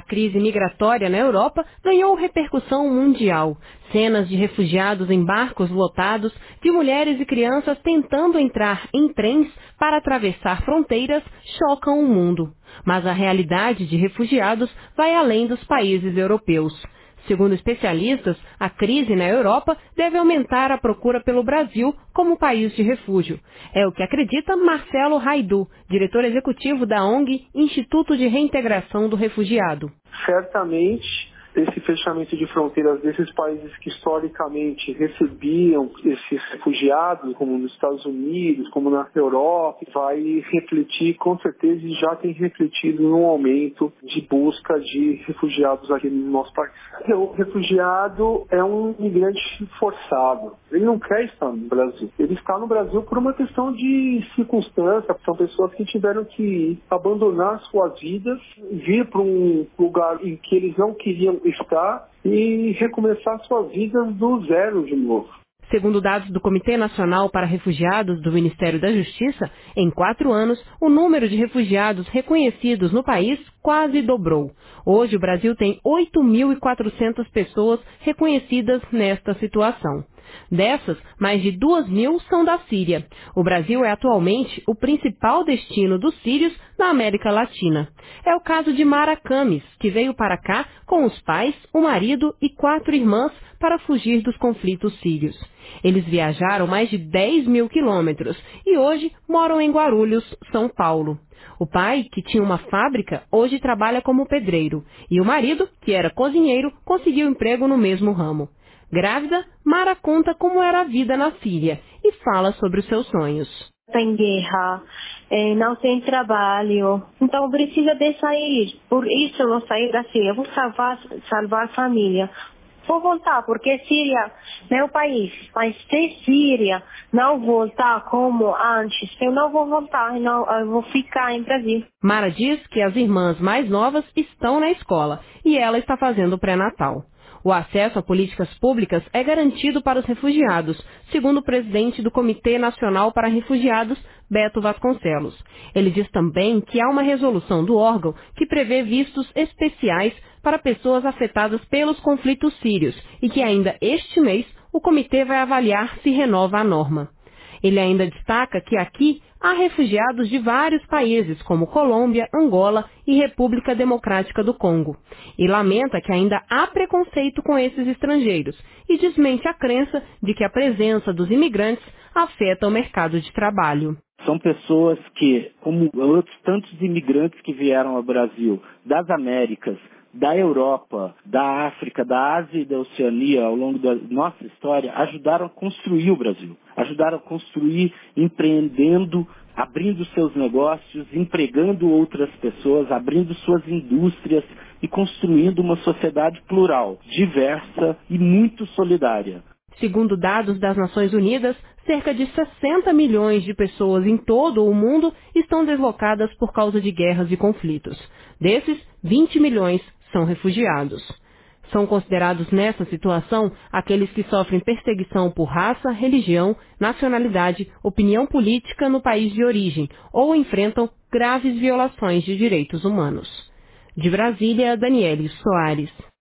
crise migratória na Europa ganhou repercussão mundial. Cenas de refugiados em barcos lotados, de mulheres e crianças tentando entrar em trens para atravessar fronteiras, chocam o mundo. Mas a realidade de refugiados vai além dos países europeus. Segundo especialistas, a crise na Europa deve aumentar a procura pelo Brasil como país de refúgio. É o que acredita Marcelo Raidu, diretor executivo da ONG Instituto de Reintegração do Refugiado. Certamente, esse fechamento de fronteiras desses países que historicamente recebiam esses refugiados, como nos Estados Unidos, como na Europa, vai refletir, com certeza, e já tem refletido num aumento de busca de refugiados aqui no nosso país. O refugiado é um imigrante forçado. Ele não quer estar no Brasil. Ele está no Brasil por uma questão de circunstância. São pessoas que tiveram que abandonar suas vidas, vir para um lugar em que eles não queriam estar e recomeçar sua vida do zero de novo. Segundo dados do Comitê Nacional para Refugiados do Ministério da Justiça, em 4 anos, o número de refugiados reconhecidos no país quase dobrou. Hoje, o Brasil tem 8.400 pessoas reconhecidas nesta situação. Dessas, mais de 2.000 são da Síria. O Brasil é atualmente o principal destino dos sírios na América Latina. É o caso de Mara Camis, que veio para cá com os pais, o marido e 4 irmãs para fugir dos conflitos sírios. Eles viajaram mais de 10.000 quilômetros e hoje moram em Guarulhos, São Paulo. O pai, que tinha uma fábrica, hoje trabalha como pedreiro. E o marido, que era cozinheiro, conseguiu emprego no mesmo ramo. Grávida, Mara conta como era a vida na Síria e fala sobre os seus sonhos. Tem guerra, não tem trabalho, então precisa de sair. Por isso eu vou sair da Síria, vou salvar a família. Vou voltar, porque Síria é meu país, mas se Síria não voltar como antes, eu não vou voltar, eu vou ficar em Brasil. Mara diz que as irmãs mais novas estão na escola e ela está fazendo pré-natal. O acesso a políticas públicas é garantido para os refugiados, segundo o presidente do Comitê Nacional para Refugiados, Beto Vasconcelos. Ele diz também que há uma resolução do órgão que prevê vistos especiais para pessoas afetadas pelos conflitos sírios e que ainda este mês o comitê vai avaliar se renova a norma. Ele ainda destaca que aqui há refugiados de vários países, como Colômbia, Angola e República Democrática do Congo. E lamenta que ainda há preconceito com esses estrangeiros e desmente a crença de que a presença dos imigrantes afeta o mercado de trabalho. São pessoas que, como outros tantos imigrantes que vieram ao Brasil, das Américas, da Europa, da África, da Ásia e da Oceania, ao longo da nossa história, ajudaram a construir o Brasil. Ajudaram a construir empreendendo, abrindo seus negócios, empregando outras pessoas, abrindo suas indústrias e construindo uma sociedade plural, diversa e muito solidária. Segundo dados das Nações Unidas, cerca de 60 milhões de pessoas em todo o mundo estão deslocadas por causa de guerras e conflitos. Desses, 20 milhões são refugiados. São considerados nessa situação aqueles que sofrem perseguição por raça, religião, nacionalidade, opinião política no país de origem ou enfrentam graves violações de direitos humanos. De Brasília, Daniele Soares.